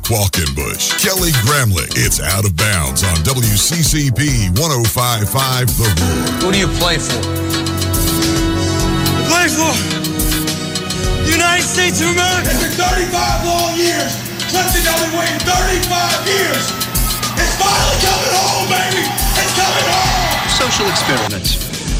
Qualkenbush, Kelly Gramlich. It's Out of Bounds on WCCP 105.5 The Roar. Who do you play for? Play for the United States of America. It's been 35 long years. Clemson has been waiting 35 years. It's finally coming home, baby. It's coming home. Social experiments.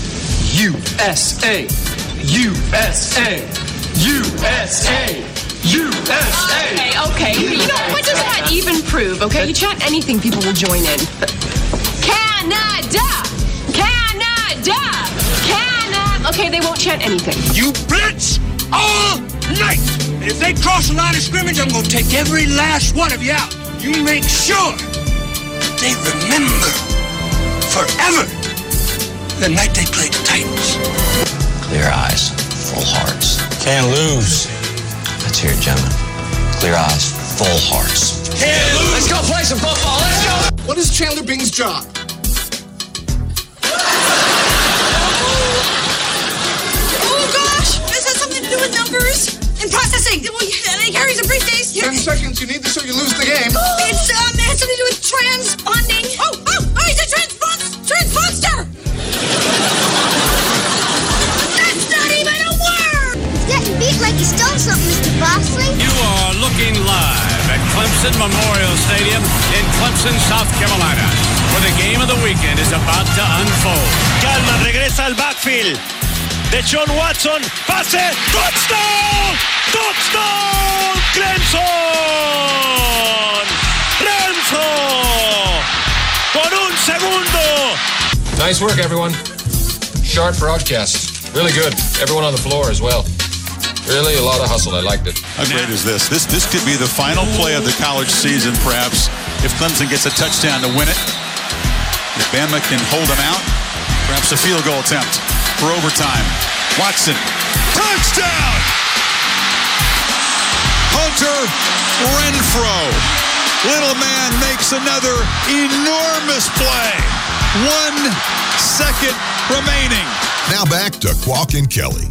USA. USA. USA. USA. Okay. You know, what does that even prove, okay? You chant anything, people will join in. Canada! Canada! Canada! Okay, they won't chant anything. You blitz all night. And if they cross the line of scrimmage, I'm going to take every last one of you out. You make sure they remember forever the night they played the Titans. Clear eyes, full hearts. Can't lose. Let's hear it, gentlemen. Clear eyes, full hearts. Can't lose. Let's go play some football. Let's go. What is Chandler Bing's job? Oh, gosh. This has something to do with numbers and processing. Well, he carries a briefcase. 10 seconds. You need this or you lose the game. It has something to do with transponding. Oh, he's a transponster. That's not even a word. It's getting beat like he's done something, Mr. Bosley. You are looking live at Clemson Memorial Stadium in Clemson, South Carolina, where the game of the weekend is about to unfold. Calma, regresa al backfield. De John Watson. Pase. Touchdown. Touchdown. Clemson. Clemson. Por un segundo. Nice work, everyone. Sharp broadcast. Really good. Everyone on the floor as well. Really a lot of hustle. I liked it. How great is this? This could be the final play of the college season, perhaps, if Clemson gets a touchdown to win it. If Bama can hold them out, perhaps a field goal attempt for overtime. Watson, touchdown! Hunter Renfrow. Little man makes another enormous play. 1 second remaining. Now back to Qualk and Kelly.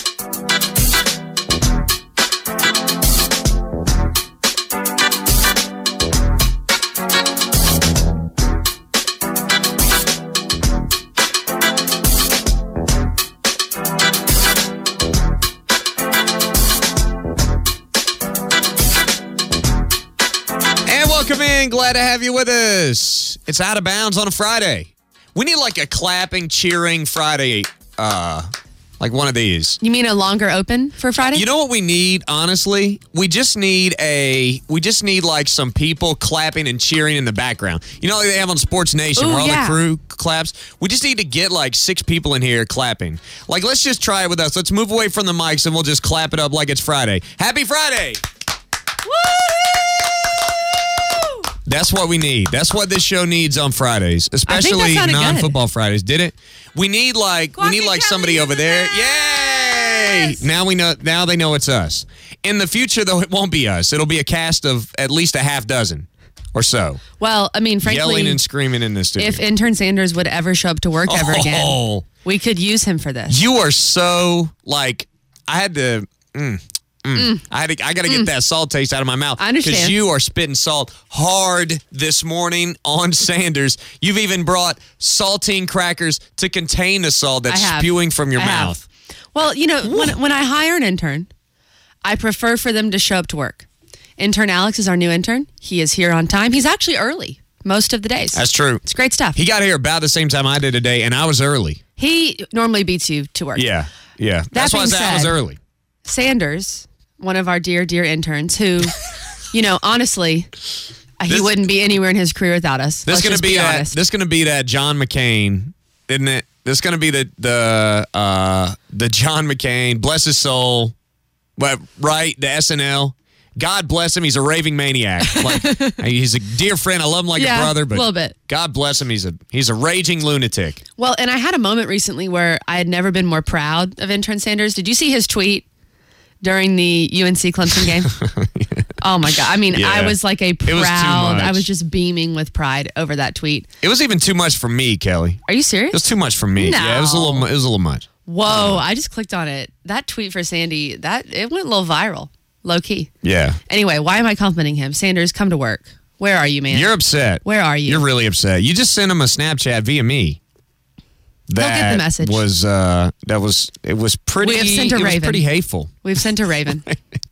Welcome in. Glad to have you with us. It's Out of Bounds on a Friday. We need like a clapping, cheering Friday, like one of these. You mean a longer open for Friday? You know what we need, honestly? We just need like some people clapping and cheering in the background. You know like they have on Sports Nation where all the crew claps? We just need to get like 6 people in here clapping. Like, let's just try it with us. Let's move away from the mics and we'll just clap it up like it's Friday. Happy Friday! Woo! That's what we need. That's what this show needs on Fridays, especially non-football Fridays. Did it? We need like somebody over there. Yay! Now we know. Now they know it's us. In the future, though, it won't be us. It'll be a cast of at least a half dozen or so. Well, I mean, frankly, yelling and screaming in this studio. If intern Sanders would ever show up to work ever again, we could use him for this. You are so like I had to. I got to get that salt taste out of my mouth. I understand. Because you are spitting salt hard this morning on Sanders. You've even brought saltine crackers to contain the salt that's spewing from your mouth. Well, you know, when I hire an intern, I prefer for them to show up to work. Intern Alex is our new intern. He is here on time. He's actually early most of the days. That's true. It's great stuff. He got here about the same time I did today, and I was early. He normally beats you to work. Yeah. That's why I said I was early. Sanders, one of our dear interns who, you know, honestly, he wouldn't be anywhere in his career without us. This is going to be that John McCain, isn't it? This is going to be the John McCain, bless his soul, right? The SNL. God bless him. He's a raving maniac. Like, he's a dear friend. I love him like a brother, but a little bit. God bless him. He's a raging lunatic. Well, and I had a moment recently where I had never been more proud of intern Sanders. Did you see his tweet during the UNC Clemson game? Yeah. Oh my God. I mean, I was like I was just beaming with pride over that tweet. It was even too much for me, Kelly. Are you serious? It was too much for me. No. Yeah, it was a little much. Whoa, I just clicked on it. That tweet for Sandy, it went a little viral. Low key. Yeah. Anyway, why am I complimenting him? Sanders, come to work. Where are you, man? You're upset. Where are you? You're really upset. You just sent him a Snapchat via me. They'll get the message. It was pretty. We have sent a it Raven. was pretty hateful. We've sent a Raven.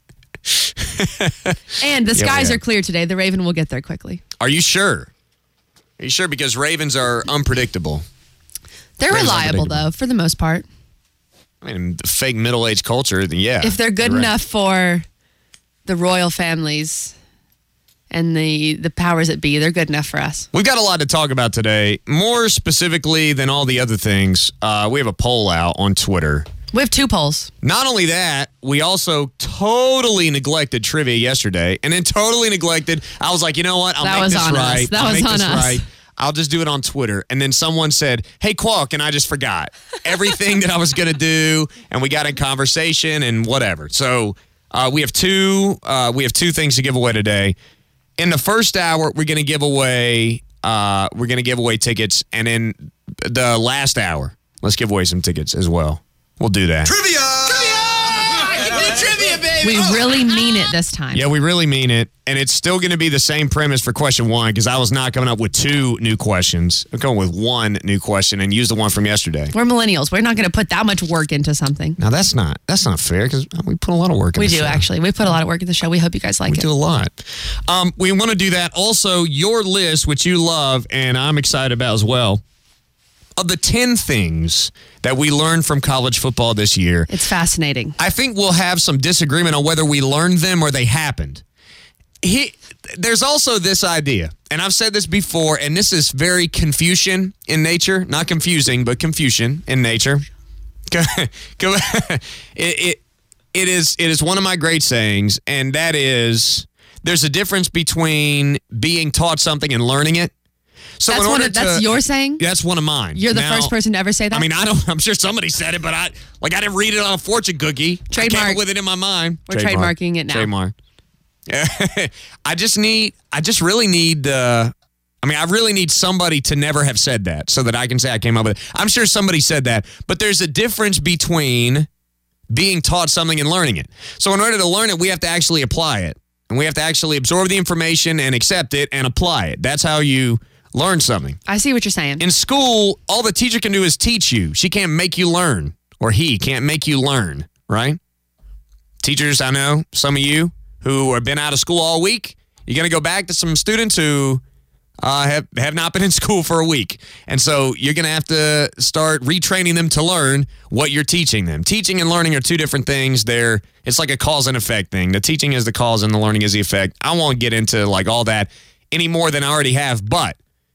And the skies are clear today. The Raven will get there quickly. Are you sure? Are you sure? Because Ravens are unpredictable. They're reliable, though, for the most part. I mean, the fake middle-aged culture, yeah. If they're good enough for the royal families and the powers that be, they're good enough for us. We've got a lot to talk about today. More specifically than all the other things, we have a poll out on Twitter. We have 2 polls. Not only that, we also totally neglected trivia yesterday, and then totally neglected. I was like, you know what? I'll make this right. That was on us. I'll just do it on Twitter. And then someone said, hey, Qualk, and I just forgot everything that I was going to do, and we got in conversation and whatever. So we have two things to give away today. In the first hour, we're going to give away tickets, and in the last hour, let's give away some tickets as well. We'll do that. Trivia! Trivia, baby! We really mean it this time. Yeah, we really mean it. And it's still going to be the same premise for question 1 because I was not coming up with 2 new questions. I'm going with 1 new question and use the one from yesterday. We're millennials. We're not going to put that much work into something. Now, that's not fair because we put a lot of work in the show. We do, actually. We put a lot of work in the show. We hope you guys like it. We do a lot. We want to do that. Also, your list, which you love and I'm excited about as well, of the 10 things that we learned from college football this year. It's fascinating. I think we'll have some disagreement on whether we learned them or they happened. There's also this idea, and I've said this before, and this is very Confucian in nature. Not confusing, but Confucian in nature. It is one of my great sayings, and that is there's a difference between being taught something and learning it. So that's your saying? That's one of mine. You're the first person to ever say that? I mean, I'm sure somebody said it, but I didn't read it on a fortune cookie. Trademark. I came up with it in my mind. We're trademarking it now. Trademark. I really need somebody to never have said that so that I can say I came up with it. I'm sure somebody said that, but there's a difference between being taught something and learning it. So in order to learn it, we have to actually apply it. And we have to actually absorb the information and accept it and apply it. That's how you learn something. I see what you're saying. In school, all the teacher can do is teach you. She can't make you learn, or he can't make you learn, right? Teachers, I know, some of you who have been out of school all week, you're going to go back to some students who have not been in school for a week. And so you're going to have to start retraining them to learn what you're teaching them. Teaching and learning are 2 different things. It's like a cause and effect thing. The teaching is the cause and the learning is the effect. I won't get into like all that any more than I already have, but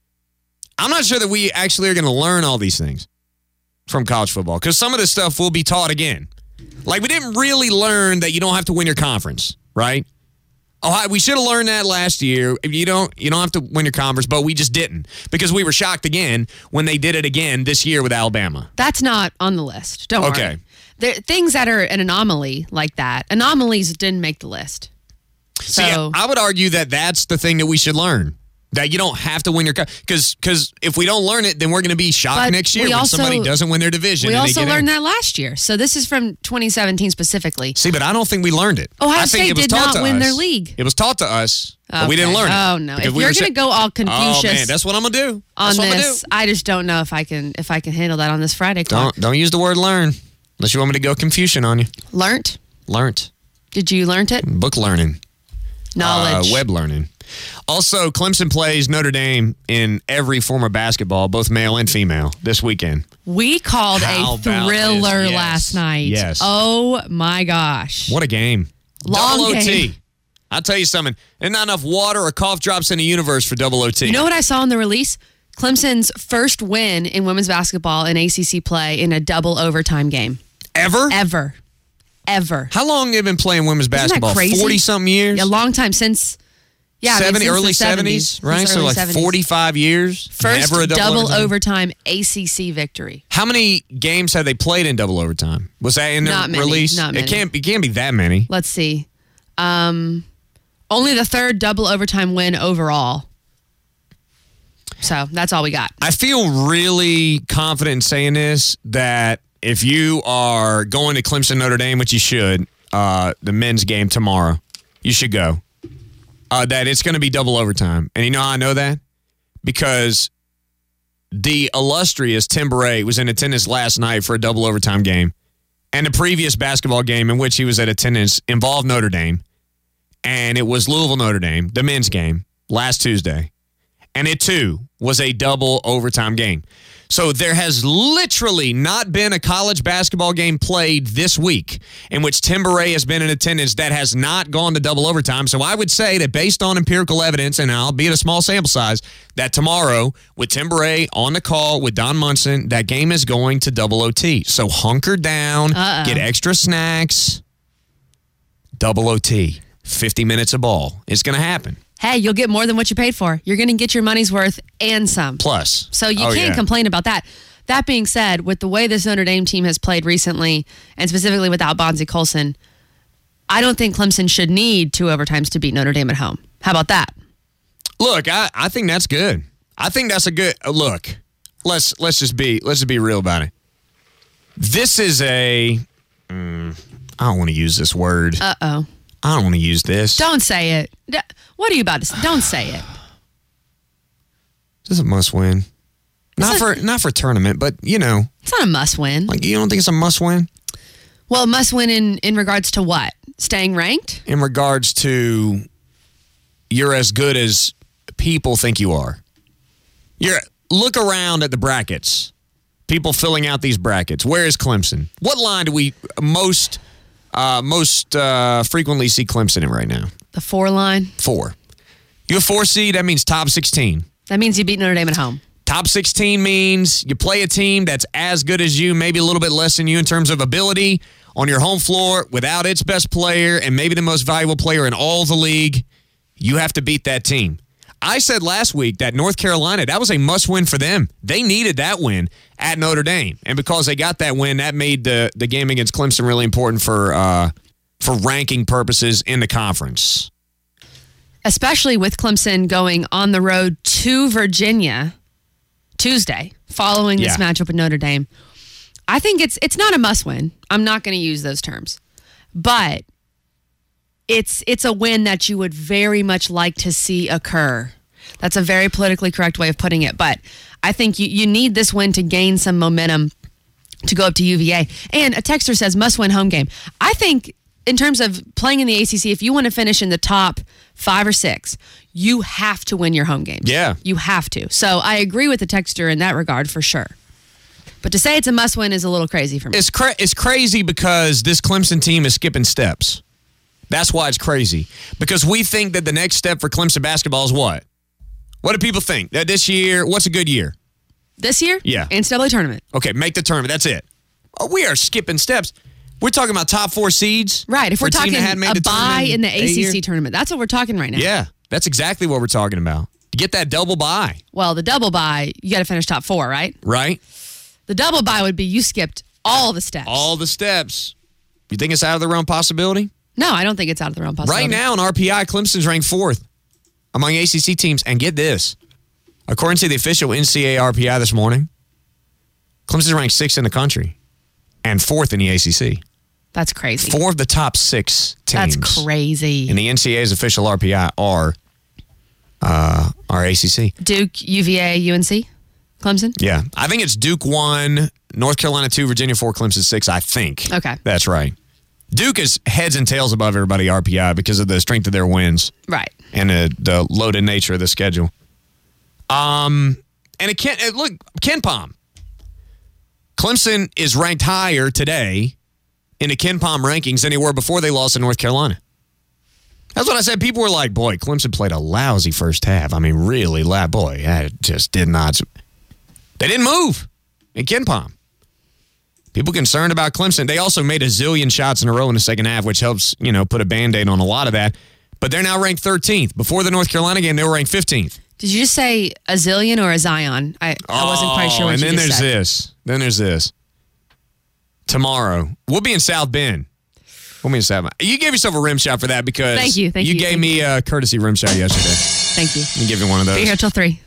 I'm not sure that we actually are going to learn all these things from college football because some of this stuff will be taught again. Like we didn't really learn that you don't have to win your conference, right? Oh, we should have learned that last year. You don't have to win your conference, but we just didn't because we were shocked again when they did it again this year with Alabama. That's not on the list. Don't worry. There, things that are an anomaly like that, anomalies didn't make the list. So see, I would argue that that's the thing that we should learn. That you don't have to win your because if we don't learn it, then we're going to be shocked next year when somebody doesn't win their division. We also learned that last year. So this is from 2017 specifically. See, but I don't think we learned it. Ohio State did not win their league. It was taught to us, but we didn't learn it. Oh no! If you're going to go all Confucius, oh man, that's what I'm going to do. On this, I just don't know if I can handle that on this Friday. Don't use the word learn unless you want me to go Confucian on you. Learnt. Did you learnt it? Book learning. Knowledge. Web learning. Also, Clemson plays Notre Dame in every form of basketball, both male and female, this weekend. We called a thriller last night. Yes. Oh, my gosh. What a game. Long double game. OT. I'll tell you something. There's not enough water or cough drops in the universe for double OT. You know what I saw in the release? Clemson's first win in women's basketball in ACC play in a double overtime game. Ever? Ever. How long have they been playing women's basketball? 40-something years? Yeah, a long time since... Yeah, early 70s, right? So like 45 years. First never a double overtime ACC victory. How many games have they played in double overtime? Was that in the release? Not many. It can't be that many. Let's see. Only the third double overtime win overall. So that's all we got. I feel really confident in saying this, that if you are going to Clemson Notre Dame, which you should, the men's game tomorrow. You should go. That it's going to be double overtime. And you know how I know that? Because the illustrious Tim Beret was in attendance last night for a double overtime game. And the previous basketball game in which he was at attendance involved Notre Dame. And it was Louisville-Notre Dame, the men's game, last Tuesday. And it, too, was a double overtime game. So there has literally not been a college basketball game played this week in which Tim Beret has been in attendance that has not gone to double overtime. So I would say that based on empirical evidence, and albeit a small sample size, that tomorrow with Tim Beret on the call with Don Munson, that game is going to double OT. So hunker down, get extra snacks, double OT, 50 minutes of ball. It's going to happen. Hey, you'll get more than what you paid for. You're going to get your money's worth and some. Plus. So you can't complain about that. That being said, with the way this Notre Dame team has played recently, and specifically without Bonzie Colson, I don't think Clemson should need 2 overtimes to beat Notre Dame at home. How about that? Look, I think that's good. I think that's a good look. Let's just be real about it. This is a I don't want to use this word. Uh-oh. I don't want to use this. Don't say it. What are you about to say? Don't say it. This is a must-win. Not for tournament, but, you know. It's not a must-win. Like, you don't think it's a must-win? Well, must-win in regards to what? Staying ranked? In regards to you're as good as people think you are. Look around at the brackets. People filling out these brackets. Where is Clemson? What line do we most frequently see Clemson in right now? The 4 line? 4. You have 4 seed, that means top 16. That means you beat Notre Dame at home. Top 16 means you play a team that's as good as you, maybe a little bit less than you in terms of ability, on your home floor without its best player and maybe the most valuable player in all the league. You have to beat that team. I said last week that North Carolina, that was a must-win for them. They needed that win at Notre Dame. And because they got that win, that made the game against Clemson really important for ranking purposes in the conference. Especially with Clemson going on the road to Virginia Tuesday following this matchup with Notre Dame. I think it's not a must-win. I'm not going to use those terms. But it's a win that you would very much like to see occur. That's a very politically correct way of putting it. But I think you need this win to gain some momentum to go up to UVA. And a texter says must-win home game. I think in terms of playing in the ACC, if you want to finish in the top 5 or 6, you have to win your home games. Yeah. You have to. So I agree with the texter in that regard for sure. But to say it's a must-win is a little crazy for me. It's crazy because this Clemson team is skipping steps. That's why it's crazy. Because we think that the next step for Clemson basketball is what? What do people think? That this year, what's a good year? This year? Yeah. NCAA tournament. Okay, make the tournament. That's it. Oh, we are skipping steps. We're talking about top 4 seeds. Right. If we're talking a bye in the ACC 8 tournament, that's what we're talking right now. Yeah, that's exactly what we're talking about. To get that double bye. Well, the double bye, you got to finish top 4, right? Right. The double bye would be you skipped all the steps. All the steps. You think it's out of the realm possibility? No, I don't think it's out of the realm possibility. Right now in RPI, Clemson's ranked 4th among ACC teams. And get this. According to the official NCAA RPI this morning, Clemson's ranked 6th in the country and 4th in the ACC. That's crazy. 4 of the top 6 teams. That's crazy. In the NCAA's official RPI are ACC. Duke, UVA, UNC, Clemson? Yeah. I think it's Duke 1, North Carolina 2, Virginia 4, Clemson 6, I think. Okay. That's right. Duke is heads and tails above everybody RPI because of the strength of their wins. Right. And the loaded nature of the schedule. And look, KenPom. Clemson is ranked higher today in the KenPom rankings than they were before they lost to North Carolina. That's what I said. People were like, boy, Clemson played a lousy first half. I mean, really, boy, it just did not. They didn't move in KenPom. People concerned about Clemson. They also made a zillion shots in a row in the second half, which helps, put a Band-Aid on a lot of that. But they're now ranked 13th. Before the North Carolina game, they were ranked 15th. Did you just say a zillion or a Zion? I wasn't quite sure what you just said. And then there's this. Tomorrow, we'll be in South Bend. You gave yourself a rim shot for that because Thank you. You gave me a courtesy rim shot yesterday. Thank you. Let me give you one of those. Be here till 3.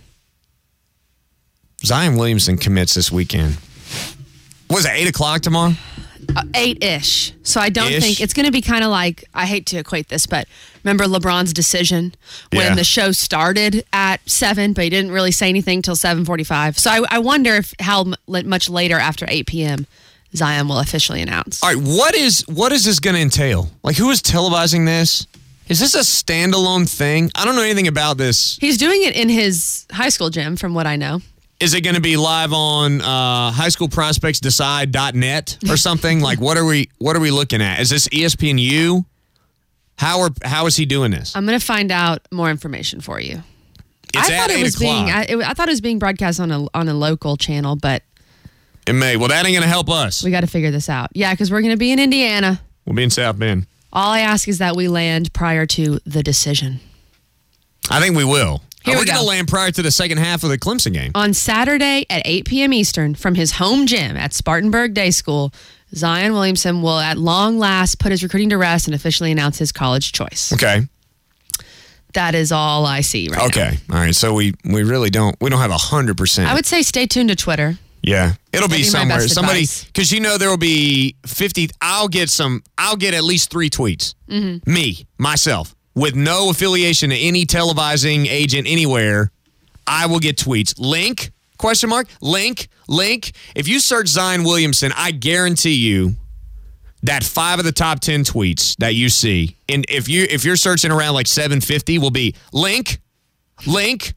Zion Williamson commits this weekend. Was it 8 o'clock tomorrow? 8-ish. So I don't think it's going to be kind of like, I hate to equate this, but remember LeBron's decision when the show started at 7, but he didn't really say anything till 7:45. So I wonder how much later after 8 p.m. Zion will officially announce. All right, what is this going to entail? Like, who is televising this? Is this a standalone thing? I don't know anything about this. He's doing it in his high school gym, from what I know. Is it going to be live on highschoolprospectsdecide.net or something? Like, what are we looking at? Is this ESPNU? How is he doing this? I'm going to find out more information for you. It's at 8 o'clock. I thought it was being broadcast on a local channel, but it may. Well, that ain't going to help us. We got to figure this out. Yeah, because we're going to be in Indiana. We'll be in South Bend. All I ask is that we land prior to the decision. I think we will. We're going to land prior to the second half of the Clemson game. On Saturday at 8 p.m. Eastern from his home gym at Spartanburg Day School, Zion Williamson will at long last put his recruiting to rest and officially announce his college choice. Okay. That is all I see right now. Okay. All right. So we really don't have 100%. I would say stay tuned to Twitter. Yeah. It'll be somewhere. Somebody, advice. because there will be 50. I'll get at least 3 tweets. Mm-hmm. Me, myself, with no affiliation to any televising agent anywhere. I will get tweets. Link? ? Link. If you search Zion Williamson, I guarantee you that 5 of the top 10 tweets that you see, and if you're searching around like 750, will be link, and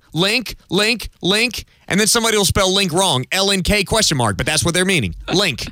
then somebody will spell link wrong, LNK ? But that's what they're meaning. Link.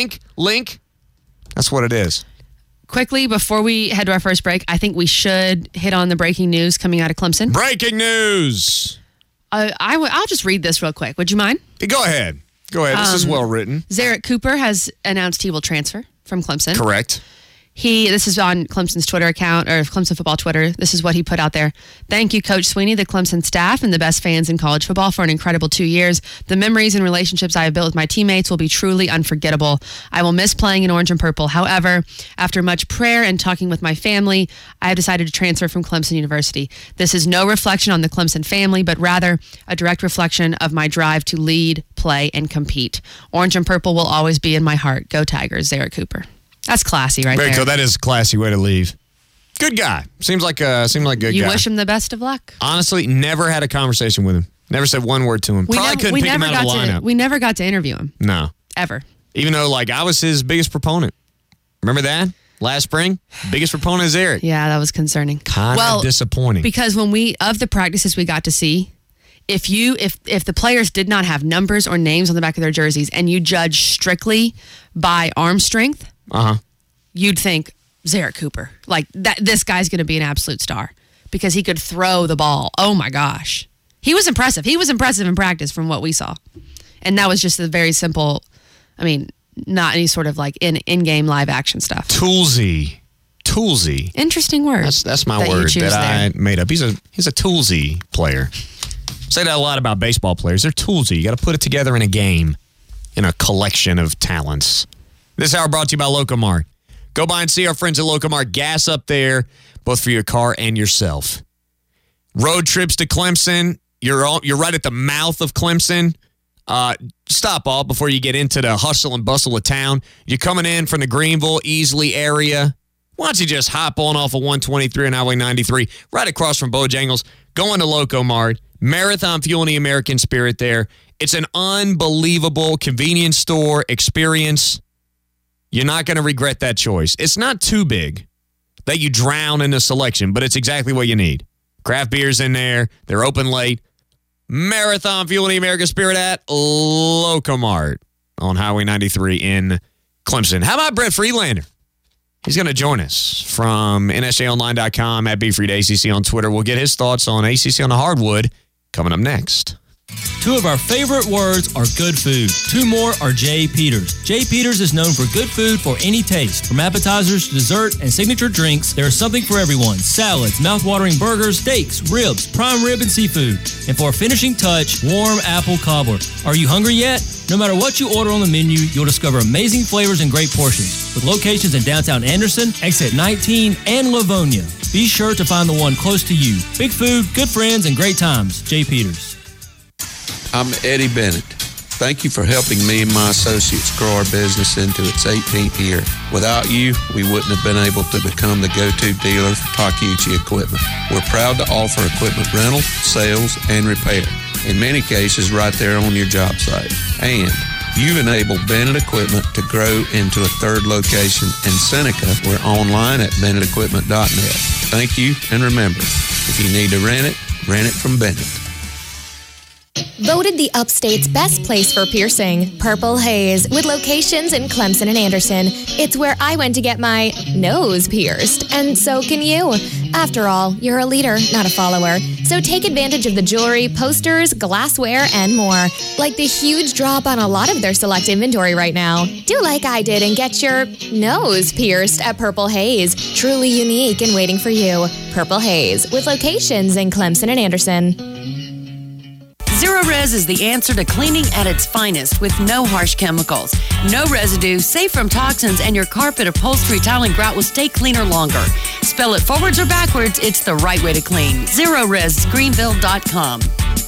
That's what it is. Quickly, before we head to our first break, I think we should hit on the breaking news coming out of Clemson. Breaking news. I'll just read this real quick. Would you mind? Go ahead. This is well written. Zerrick Cooper has announced he will transfer from Clemson. Correct. This is on Clemson's Twitter account, or Clemson football Twitter. This is what he put out there. Thank you, Coach Sweeney, the Clemson staff, and the best fans in college football for an incredible 2 years. The memories and relationships I have built with my teammates will be truly unforgettable. I will miss playing in orange and purple. However, after much prayer and talking with my family, I have decided to transfer from Clemson University. This is no reflection on the Clemson family, but rather a direct reflection of my drive to lead, play, and compete. Orange and purple will always be in my heart. Go Tigers, Zerrick Cooper. That's classy right there. Very cool. That is a classy way to leave. Good guy. Seems like a good guy. You wish him the best of luck? Honestly, never had a conversation with him. Never said one word to him. Probably couldn't pick him out of the lineup. We never got to interview him. No. Ever. Even though, I was his biggest proponent. Remember that? Last spring? Biggest proponent is Eric. Yeah, that was concerning. Kind of disappointing. Because of the practices we got to see, if the players did not have numbers or names on the back of their jerseys and you judge strictly by arm strength, you'd think Zerrick Cooper, this guy's going to be an absolute star because he could throw the ball. Oh my gosh. He was impressive. He was impressive in practice from what we saw. And that was just a very simple, not any sort of in-game live action stuff. Toolsy. Interesting word. That's my word that I made up. He's a toolsy player. Say that a lot about baseball players. They're toolsy. You got to put it together in a game, in a collection of talents. This hour brought to you by Locomart. Go by and see our friends at Locomart. Gas up there, both for your car and yourself. Road trips to Clemson. You're right at the mouth of Clemson. Stop off before you get into the hustle and bustle of town. You're coming in from the Greenville, Easley area. Why don't you just hop on off of 123 and Highway 93, right across from Bojangles, go into Locomart. Marathon Fuel and the American Spirit there. It's an unbelievable convenience store experience. You're not going to regret that choice. It's not too big that you drown in the selection, but it's exactly what you need. Craft beers in there. They're open late. Marathon Fuel and the American Spirit at Locomart on Highway 93 in Clemson. How about Brett Freelander? He's going to join us from NSJOnline.com at BFreedACC on Twitter. We'll get his thoughts on ACC on the hardwood coming up next. 2 of our favorite words are good food. 2 more are J. Peters. J. Peters is known for good food for any taste. From appetizers to dessert and signature drinks, there is something for everyone. Salads, mouth-watering burgers, steaks, ribs, prime rib, and seafood. And for a finishing touch, warm apple cobbler. Are you hungry yet? No matter what you order on the menu, you'll discover amazing flavors and great portions. With locations in downtown Anderson, Exit 19, and Livonia. Be sure to find the one close to you. Big food, good friends, and great times. J. Peters. I'm Eddie Bennett. Thank you for helping me and my associates grow our business into its 18th year. Without you, we wouldn't have been able to become the go-to dealer for Takeuchi equipment. We're proud to offer equipment rental, sales, and repair. In many cases, right there on your job site. And you've enabled Bennett Equipment to grow into a third location in Seneca. We're online at BennettEquipment.net. Thank you, and remember, if you need to rent it from Bennett. Voted the Upstate's best place for piercing, Purple Haze, with locations in Clemson and Anderson. It's where I went to get my nose pierced, and so can you. After all, you're a leader, not a follower. So take advantage of the jewelry, posters, glassware, and more. Like the huge drop on a lot of their select inventory right now. Do like I did and get your nose pierced at Purple Haze. Truly unique and waiting for you. Purple Haze, with locations in Clemson and Anderson. Zerorez is the answer to cleaning at its finest with no harsh chemicals, no residue, safe from toxins, and your carpet, upholstery, tile, and grout will stay cleaner longer. Spell it forwards or backwards, it's the right way to clean. ZerorezGreenville.com.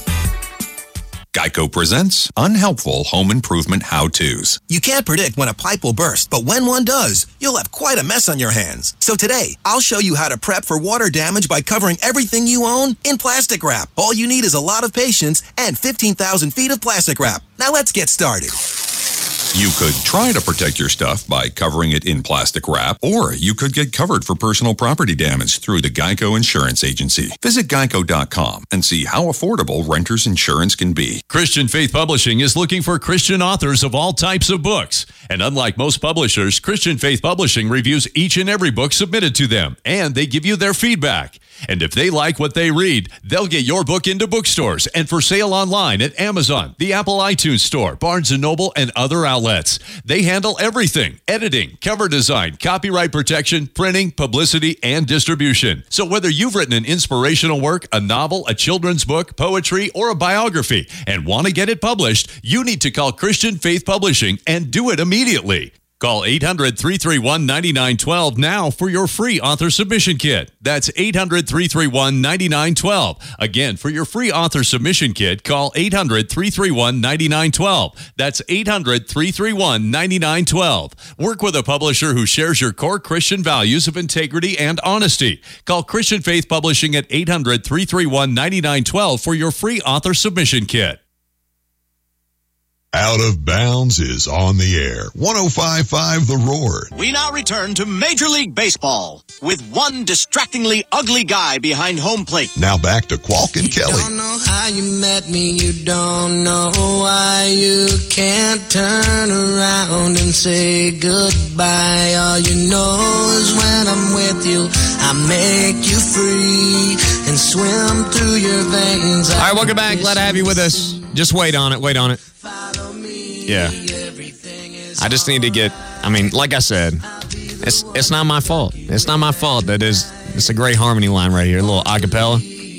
Geico presents Unhelpful Home Improvement How-Tos. You can't predict when a pipe will burst, but when one does, you'll have quite a mess on your hands. So today, I'll show you how to prep for water damage by covering everything you own in plastic wrap. All you need is a lot of patience and 15,000 feet of plastic wrap. Now let's get started. You could try to protect your stuff by covering it in plastic wrap, or you could get covered for personal property damage through the Geico Insurance Agency. Visit geico.com and see how affordable renter's insurance can be. Christian Faith Publishing is looking for Christian authors of all types of books. And unlike most publishers, Christian Faith Publishing reviews each and every book submitted to them, and they give you their feedback. And if they like what they read, they'll get your book into bookstores and for sale online at Amazon, the Apple iTunes Store, Barnes & Noble, and other outlets. They handle everything: editing, cover design, copyright protection, printing, publicity, and distribution. So whether you've written an inspirational work, a novel, a children's book, poetry, or a biography, and want to get it published, you need to call Christian Faith Publishing and do it immediately. Call 800-331-9912 now for your free author submission kit. That's 800-331-9912. Again, for your free author submission kit, call 800-331-9912. That's 800-331-9912. Work with a publisher who shares your core Christian values of integrity and honesty. Call Christian Faith Publishing at 800-331-9912 for your free author submission kit. Out of Bounds is on the air. 105.5 The Roar. We now return to Major League Baseball with one distractingly ugly guy behind home plate. Now back to Qualk and Kelly. You don't know how you met me. You don't know why you can't turn around and say goodbye. All you know is when I'm with you, I make you free and swim through your veins. All right, welcome back. Glad to have you with us. Just wait on it. Wait on it. Yeah. I just need to get, like I said, it's not my fault. It's not my fault that it's a great harmony line right here, a little acapella.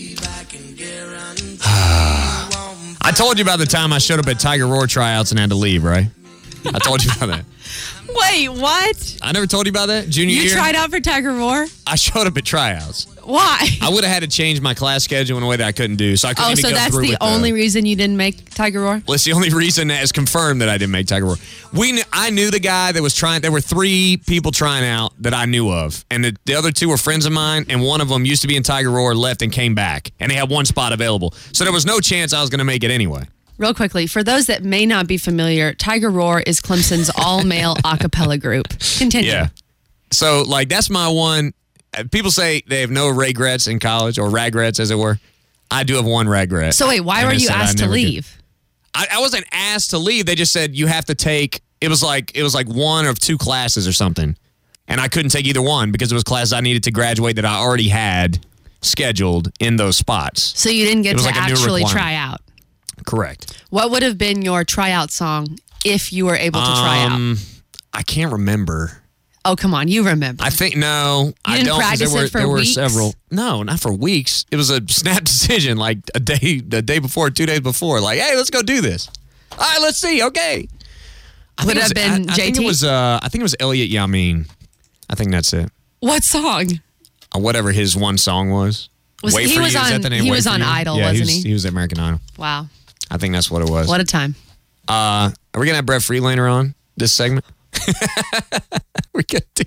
I told you about the time I showed up at Tiger Roar tryouts and had to leave, right? I told you about that. Wait, what? I never told you about that? Junior year? You tried out for Tiger Roar? I showed up at tryouts. Why? I would have had to change my class schedule in a way that I couldn't do. So I couldn't even go that's through the only reason you didn't make Tiger Roar? Well, it's the only reason that is confirmed that I didn't make Tiger Roar. I knew the guy that was trying. There were 3 people trying out that I knew of. And the other 2 were friends of mine. And one of them used to be in Tiger Roar, left and came back. And they had one spot available. So there was no chance I was going to make it anyway. Real quickly, for those that may not be familiar, Tiger Roar is Clemson's all-male a cappella group. Continue. Yeah. So, that's my one. People say they have no regrets in college, or regrets, as it were. I do have one regret. So, wait, why were you asked to leave? I wasn't asked to leave. They just said you have to take, it was like one or 2 classes or something. And I couldn't take either one because it was classes I needed to graduate that I already had scheduled in those spots. So you didn't get to actually try out? Correct. What would have been your tryout song if you were able to try out? I can't remember. Oh, come on. You remember. I think, no. You didn't practice it for weeks? There were several. No, not for weeks. It was a snap decision, like a day before, 2 days before. Like, hey, let's go do this. All right, let's see. Okay. Would it have been JT? I think it was Elliot Yamin. I think that's it. What song? Whatever his one song was. He was on Idol, wasn't he? He was American Idol. Wow. I think that's what it was. What a time. Are we going to have Brett Friedlander on this segment? We're going to do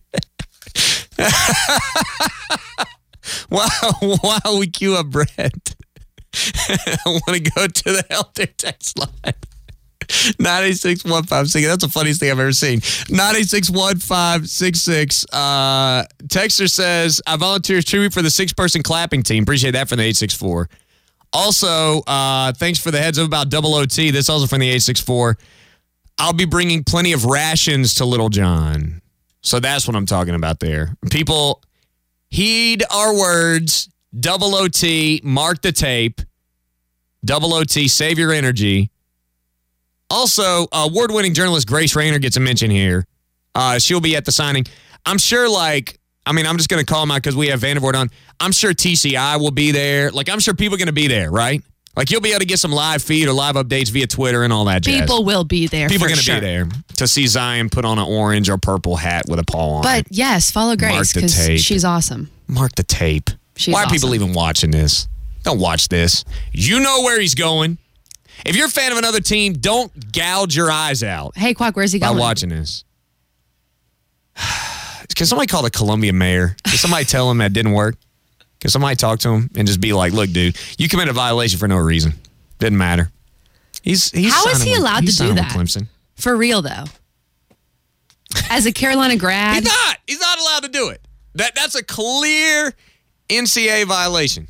that. While we queue up Brett, I want to go to the Elder text line. 986-1566. That's the funniest thing I've ever seen. 986-1566. Texter says, I volunteer as tribute for the 6-person clapping team. Appreciate that from the 864. Also, thanks for the heads up about double OT. This also from the 864. I'll be bringing plenty of rations to Little John. So that's what I'm talking about there. People, heed our words. Double OT. Mark the tape. Double OT. Save your energy. Also, award-winning journalist Grace Rayner gets a mention here. She'll be at the signing. I'm sure, I'm just going to call him out because we have Vandervoort on. I'm sure TCI will be there. I'm sure people are going to be there, right? You'll be able to get some live feed or live updates via Twitter and all that jazz. People will be there. People are going to be there to see Zion put on an orange or purple hat with a paw on. But yes, follow Grace because she's awesome. Mark the tape. Why are people even watching this? Don't watch this. You know where he's going. If you're a fan of another team, don't gouge your eyes out. Hey, Quack, where's he going? By watching this. Can somebody call the Columbia mayor? Can somebody tell him that didn't work? Can somebody talk to him and just be like, look, dude, you committed a violation for no reason. Didn't matter. How is he allowed to do that? Clemson. For real, though. As a Carolina grad. He's not allowed to do it. That's a clear NCAA violation.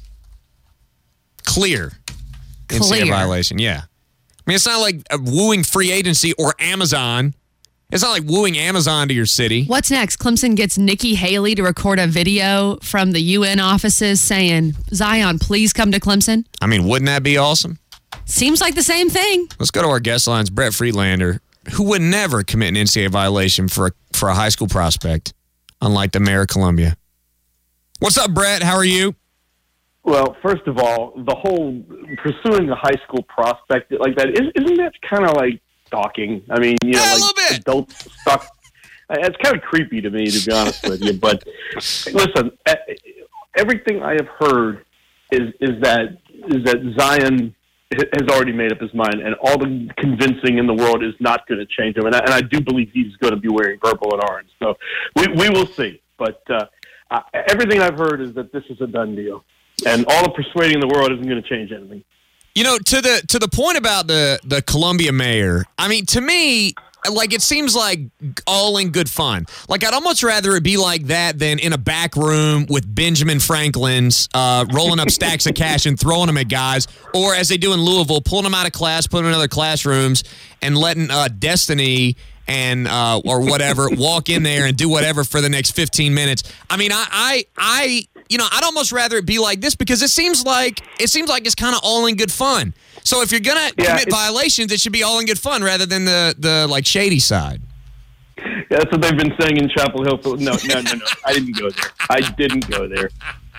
Clear NCAA violation, yeah. I mean, it's not like wooing free agency or Amazon. It's not like wooing Amazon to your city. What's next? Clemson gets Nikki Haley to record a video from the UN offices saying, Zion, please come to Clemson. I mean, wouldn't that be awesome? Seems like the same thing. Let's go to our guest lines. Brett Friedlander, who would never commit an NCAA violation for a high school prospect, unlike the mayor of Columbia. What's up, Brett? How are you? Well, first of all, the whole pursuing a high school prospect like that, isn't that kind of like stalking? I mean, a little bit. Adults stalk. It's kind of creepy to me, to be honest with you. But listen, everything I have heard is that Zion has already made up his mind, and all the convincing in the world is not going to change him. And I do believe he's going to be wearing purple and orange. So we will see. But everything I've heard is that this is a done deal. And all the persuading in the world isn't going to change anything. You know, to the point about the Columbia mayor, I mean, to me, it seems like all in good fun. I'd almost rather it be like that than in a back room with Benjamin Franklin's rolling up stacks of cash and throwing them at guys, or as they do in Louisville, pulling them out of class, putting them in other classrooms, and letting Destiny and or whatever walk in there and do whatever for the next 15 minutes. I mean, I'd almost rather it be like this because it seems like it's kind of all in good fun. So if you're gonna commit violations, it should be all in good fun rather than the shady side. Yeah, that's what they've been saying in Chapel Hill. No. I didn't go there.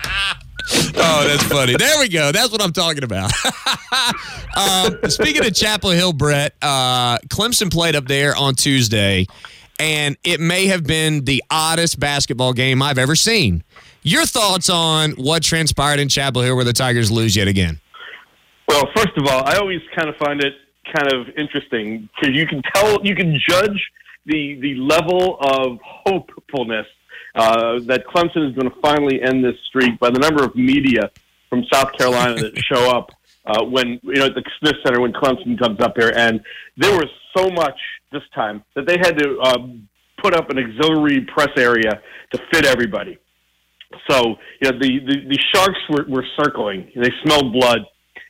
Oh, that's funny. There we go. That's what I'm talking about. Speaking of Chapel Hill, Brett, Clemson played up there on Tuesday, and it may have been the oddest basketball game I've ever seen. Your thoughts on what transpired in Chapel Hill where the Tigers lose yet again? Well, first of all, I always kind of find it kind of interesting because you can judge the level of hopefulness that Clemson is going to finally end this streak by the number of media from South Carolina that show up when at the Smith Center when Clemson comes up here, and there was so much this time that they had to put up an auxiliary press area to fit everybody. So the Sharks were circling. They smelled blood,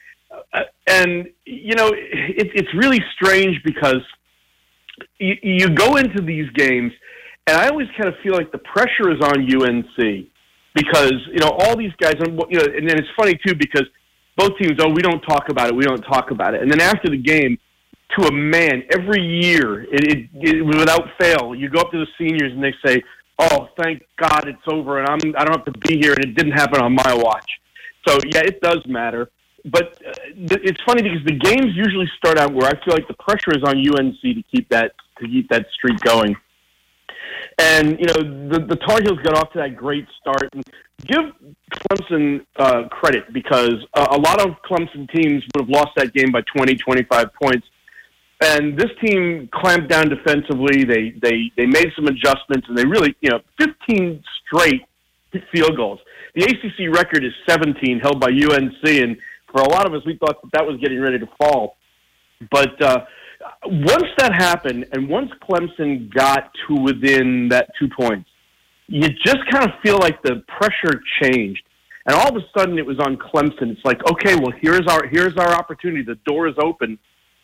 and it's really strange because you go into these games. And I always kind of feel like the pressure is on UNC because, all these guys, and then it's funny, too, because both teams, we don't talk about it. And then after the game, to a man, every year, it without fail, you go up to the seniors and they say, oh, thank God it's over and I don't have to be here and it didn't happen on my watch. So, yeah, it does matter. But it's funny because the games usually start out where I feel like the pressure is on UNC to keep that streak going. And, the Tar Heels got off to that great start. And give Clemson credit because a lot of Clemson teams would have lost that game by 20, 25 points. And this team clamped down defensively. They made some adjustments, and they really, 15 straight field goals. The ACC record is 17, held by UNC, and for a lot of us, we thought that was getting ready to fall. But once that happened, and once Clemson got to within that 2 points, you just kind of feel like the pressure changed. And all of a sudden, it was on Clemson. It's like, okay, well, here's our opportunity. The door is open.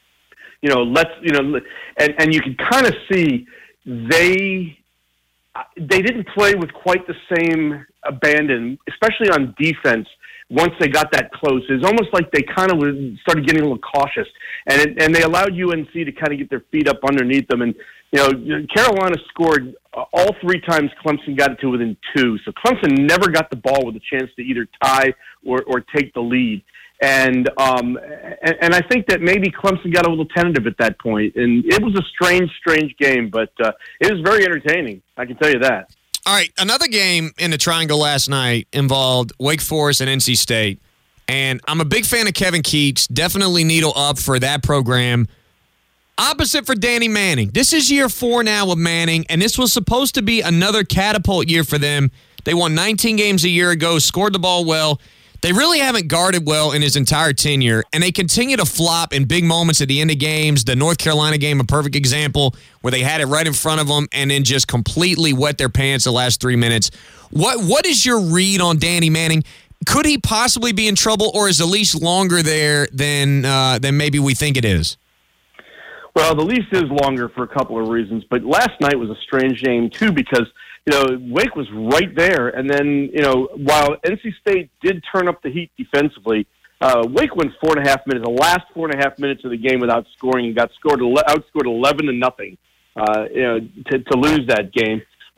And you can kind of see they didn't play with quite the same abandon, especially on defense. Once they got that close, it's almost like they kind of started getting a little cautious, and they allowed UNC to kind of get their feet up underneath them. And Carolina scored all 3 times Clemson got it to within 2. So Clemson never got the ball with a chance to either tie or take the lead. And I think that maybe Clemson got a little tentative at that point. And it was a strange game, but it was very entertaining. I can tell you that. All right, another game in the Triangle last night involved Wake Forest and NC State. And I'm a big fan of Kevin Keats. Definitely needle up for that program. Opposite for Danny Manning. This is year 4 now with Manning, and this was supposed to be another catapult year for them. They won 19 games a year ago, scored the ball well. They really haven't guarded well in his entire tenure, and they continue to flop in big moments at the end of games. The North Carolina game, a perfect example, where they had it right in front of them and then just completely wet their pants the last 3 minutes. What is your read on Danny Manning? Could he possibly be in trouble, or is the leash longer there than maybe we think it is? Well, the leash is longer for a couple of reasons, but last night was a strange game, too, because Wake was right there, and then, while NC State did turn up the heat defensively, Wake went 4.5 minutes, the last 4.5 minutes of the game without scoring, and got outscored 11-0, to lose that game.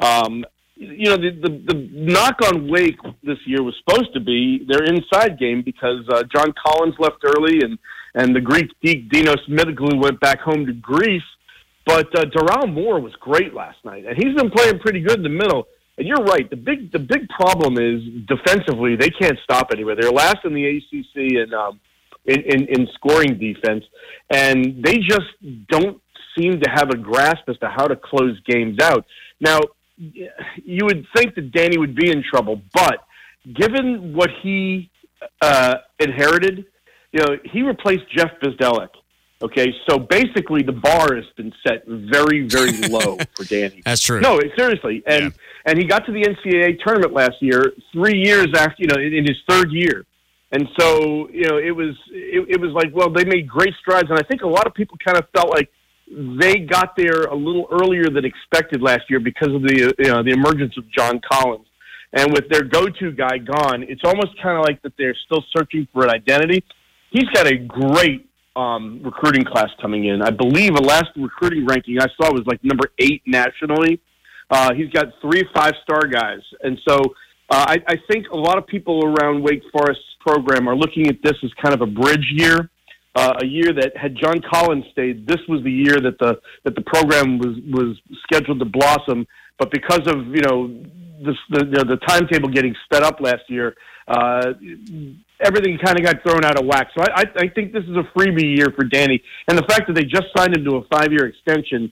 The knock on Wake this year was supposed to be their inside game because John Collins left early, and the Greek Dinos Mitroglou went back home to Greece. But Darrell Moore was great last night, and he's been playing pretty good in the middle. And you're right. The big problem is defensively they can't stop anywhere. They're last in the ACC in scoring defense, and they just don't seem to have a grasp as to how to close games out. Now, you would think that Danny would be in trouble, but given what he inherited, he replaced Jeff Bizdelek. Okay, so basically the bar has been set very, very low for Danny. That's true. No, seriously. And he got to the NCAA tournament last year, 3 years after, in his 3rd year. And so, it was like, well, they made great strides. And I think a lot of people kind of felt like they got there a little earlier than expected last year because of the emergence of John Collins. And with their go-to guy gone, it's almost kind of like that they're still searching for an identity. He's got a great recruiting class coming in. I believe the last recruiting ranking I saw was like number 8 nationally. He's got 3 5-star guys. And so I think a lot of people around Wake Forest's program are looking at this as kind of a bridge year, a year that had John Collins stayed, this was the year that the program was scheduled to blossom. But because of, the timetable getting sped up last year, everything kind of got thrown out of whack. So I think this is a freebie year for Danny. And the fact that they just signed him to a 5-year extension,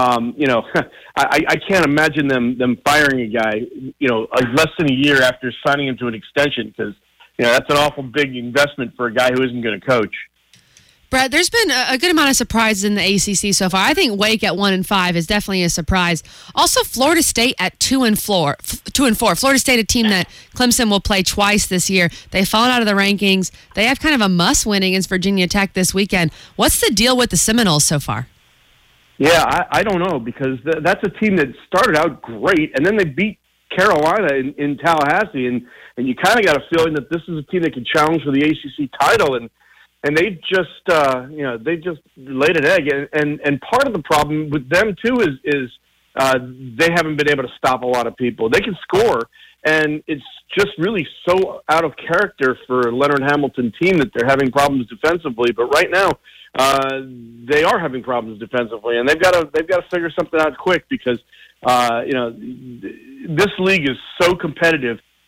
I can't imagine them firing a guy, less than a year after signing him to an extension because, that's an awful big investment for a guy who isn't going to coach. Brett, there's been a good amount of surprises in the ACC so far. I think Wake at 1-5 is definitely a surprise. Also, Florida State at 2-4. 2-4. Florida State, a team that Clemson will play twice this year. They've fallen out of the rankings. They have kind of a must-win against Virginia Tech this weekend. What's the deal with the Seminoles so far? Yeah, I don't know because that's a team that started out great, and then they beat Carolina in Tallahassee, and you kind of got a feeling that this is a team that can challenge for the ACC title, and they just they just laid an egg, and part of the problem with them too is they haven't been able to stop a lot of people. They can score, and it's just really so out of character for a Leonard Hamilton team that they're having problems defensively. But right now, they are having problems defensively, and they've got to figure something out quick because this league is so competitive.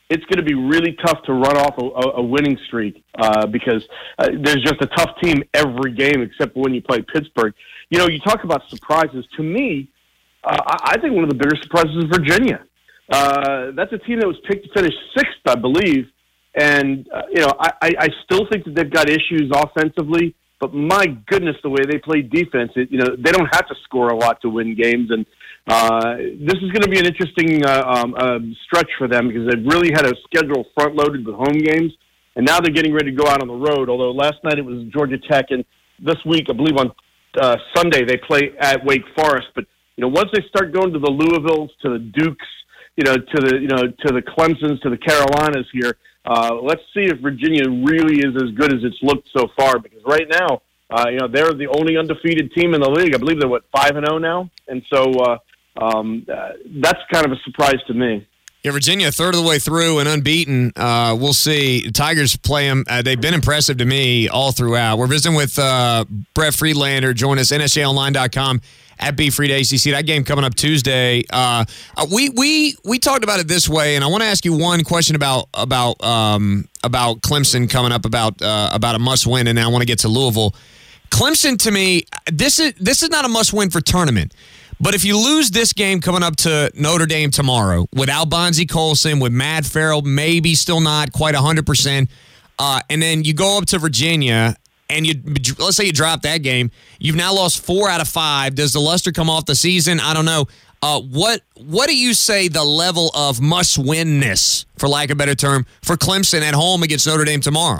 it's going to be really tough to run off a winning streak because there's just a tough team every game except when you play Pittsburgh. You know, you talk about surprises. To me, I think one of the bigger surprises is Virginia. That's a team that was picked to finish 6th, I believe. And, I still think that they've got issues offensively. But my goodness, the way they play defense, they don't have to score a lot to win games. And this is going to be an interesting stretch for them because they've really had a schedule front-loaded with home games. And now they're getting ready to go out on the road, although last night it was Georgia Tech. And this week, I believe on Sunday, they play at Wake Forest. But, once they start going to the Louisvilles, to the Dukes, to the Clemsons, to the Carolinas here, let's see if Virginia really is as good as it's looked so far. Because right now, they're the only undefeated team in the league. I believe they're 5-0 now, and so that's kind of a surprise to me. Yeah, Virginia, a third of the way through and unbeaten. We'll see. Tigers play them. They've been impressive to me all throughout. We're visiting with Brett Friedlander. Join us, NSJOnline.com. At BFreedACC. That game coming up Tuesday. We talked about it this way, and I want to ask you one question about Clemson coming up about a must win, and then I want to get to Louisville. Clemson, to me, this is not a must win for tournament. But if you lose this game coming up to Notre Dame tomorrow without Bonzie Colson, with Matt Farrell maybe still not quite 100%, and then you go up to Virginia. And let's say you drop that game, you've now lost 4 out of 5. Does the luster come off the season? I don't know. What do you say the level of must-winness, for lack of a better term, for Clemson at home against Notre Dame tomorrow?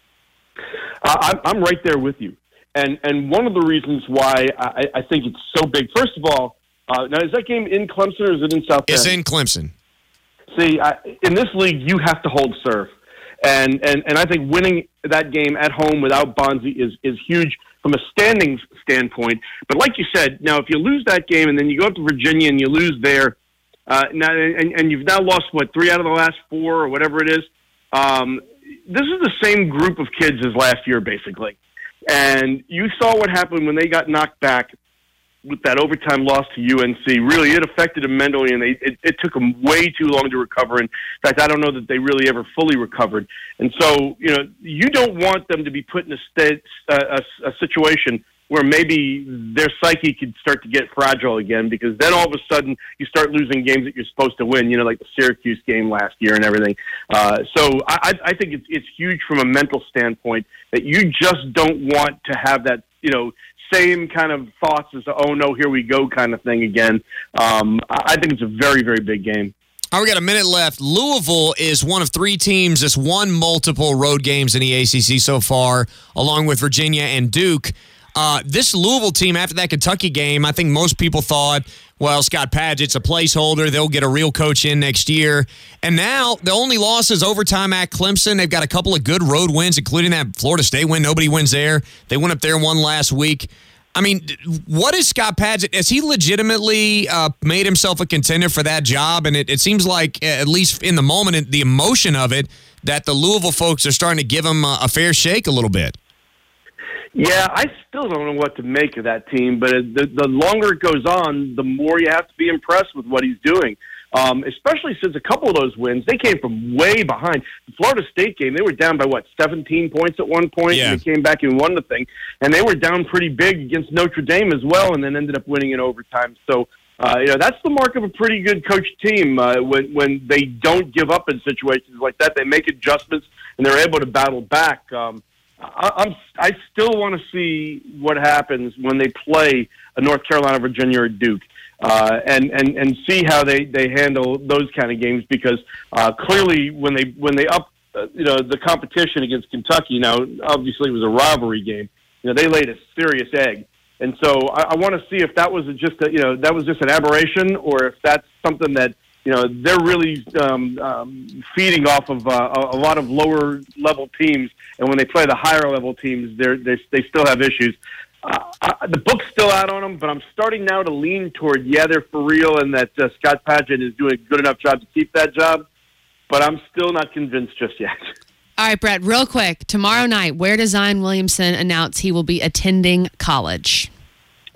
I'm right there with you. And one of the reasons why I think it's so big, first of all, now is that game in Clemson or is it in South Bend? It's in Clemson. See, in this league, you have to hold serve. And I think winning that game at home without Bonzie is huge from a standings standpoint. But like you said, now if you lose that game and then you go up to Virginia and you lose there, and you've now lost, 3 out of the last 4 or whatever it is, this is the same group of kids as last year, basically. And you saw what happened when they got knocked back with that overtime loss to UNC. Really, it affected them mentally, and it took them way too long to recover. In fact, I don't know that they really ever fully recovered. And so, you don't want them to be put in a situation where maybe their psyche could start to get fragile again, because then all of a sudden you start losing games that you're supposed to win, like the Syracuse game last year and everything. So I think it's huge from a mental standpoint that you just don't want to have that, same kind of thoughts as, oh, no, here we go kind of thing again. I think it's a very, very big game. All right, we got a minute left. Louisville is one of 3 teams that's won multiple road games in the ACC so far, along with Virginia and Duke. This Louisville team, after that Kentucky game, I think most people thought, well, Scott Padgett's a placeholder. They'll get a real coach in next year. And now the only loss is overtime at Clemson. They've got a couple of good road wins, including that Florida State win. Nobody wins there. They went up there and won last week. I mean, what is Scott Padgett? Has he legitimately made himself a contender for that job? And it seems like, at least in the moment, the emotion of it, that the Louisville folks are starting to give him a fair shake a little bit. Yeah, I still don't know what to make of that team, but the longer it goes on, the more you have to be impressed with what he's doing. Especially since a couple of those wins, they came from way behind. The Florida State game, they were down by, 17 points at one point, and they came back and won the thing. And they were down pretty big against Notre Dame as well, and then ended up winning in overtime. So, that's the mark of a pretty good coached team. When they don't give up in situations like that, they make adjustments, and they're able to battle back. I still want to see what happens when they play a North Carolina, Virginia, or Duke, and see how they handle those kind of games. Because clearly, when they up the competition against Kentucky, now obviously it was a rivalry game. They laid a serious egg, and so I want to see if that was just an aberration, or if that's something that they're really feeding off of a lot of lower level teams, and when they play the higher level teams, they still have issues. The book's still out on them, but I'm starting now to lean toward, they're for real, and that Scott Padgett is doing a good enough job to keep that job, but I'm still not convinced just yet. All right, Brett, real quick. Tomorrow night, where does Zion Williamson announce he will be attending college?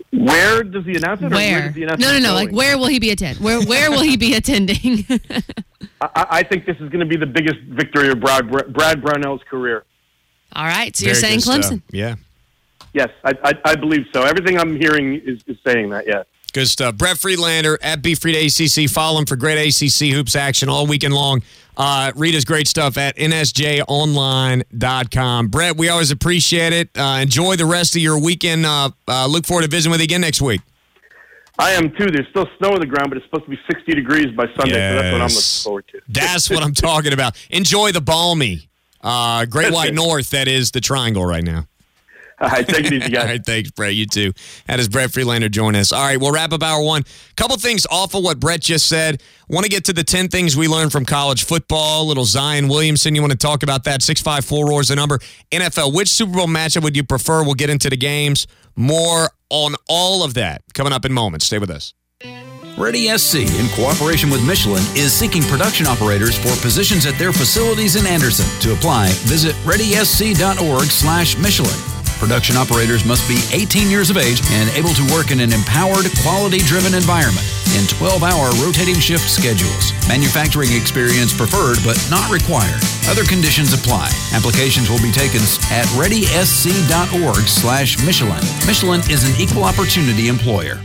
Where does he announce it? Where? Or where does he announce it? No. Like, where will he be attending? Where will he be attending? I think this is going to be the biggest victory of Brad Brownell's career. All right. So you're saying Clemson? Yeah. Yes, I believe so. Everything I'm hearing is saying that, yeah. Good stuff. Brett Friedlander at BFried ACC. Follow him for great ACC hoops action all weekend long. Read his great stuff at nsjonline.com. Brett, we always appreciate it. Enjoy the rest of your weekend. Look forward to visiting with you again next week. I am too. There's still snow on the ground, but it's supposed to be 60 degrees by Sunday, so that's what I'm looking forward to. That's what I'm talking about. Enjoy the balmy Great White North that is the Triangle right now. All right, take it easy, guys. All right, thanks, Brett. You too. That is Brett Friedlander joining us. All right, we'll wrap up hour one. Couple things off of what Brett just said. Want to get to the 10 things we learned from college football. Little Zion Williamson, you want to talk about that? 654 roars the number. NFL, which Super Bowl matchup would you prefer? We'll get into the games. More on all of that coming up in moments. Stay with us. Ready SC, in cooperation with Michelin, is seeking production operators for positions at their facilities in Anderson. To apply, visit readysc.org/Michelin. Production operators must be 18 years of age and able to work in an empowered, quality-driven environment in 12-hour rotating shift schedules. Manufacturing experience preferred but not required. Other conditions apply. Applications will be taken at readysc.org/Michelin. Michelin is an equal opportunity employer.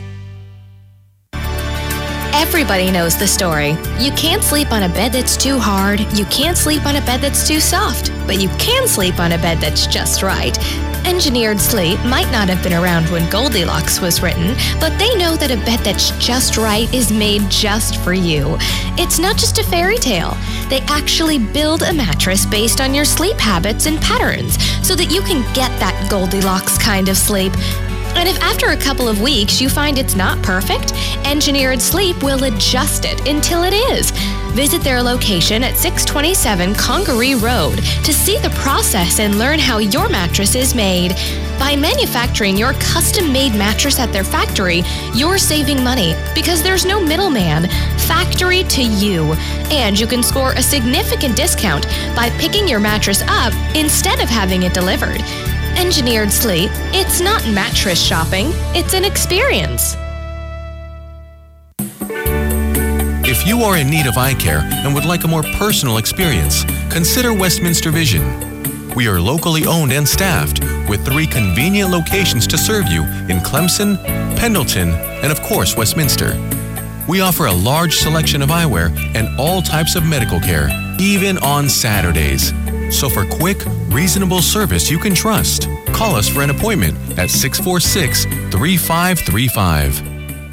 Everybody knows the story. You can't sleep on a bed that's too hard. You can't sleep on a bed that's too soft. But you can sleep on a bed that's just right. Engineered Sleep might not have been around when Goldilocks was written, but they know that a bed that's just right is made just for you. It's not just a fairy tale. They actually build a mattress based on your sleep habits and patterns so that you can get that Goldilocks kind of sleep. And if after a couple of weeks you find it's not perfect, Engineered Sleep will adjust it until it is. Visit their location at 627 Congaree Road to see the process and learn how your mattress is made. By manufacturing your custom-made mattress at their factory, you're saving money because there's no middleman. Factory to you. And you can score a significant discount by picking your mattress up instead of having it delivered. Engineered Sleep, it's not mattress shopping, it's an experience. If you are in need of eye care and would like a more personal experience, consider Westminster Vision. We are locally owned and staffed with 3 convenient locations to serve you in Clemson, Pendleton, and of course, Westminster. We offer a large selection of eyewear and all types of medical care, even on Saturdays. So for quick, reasonable service you can trust, call us for an appointment at 646-3535.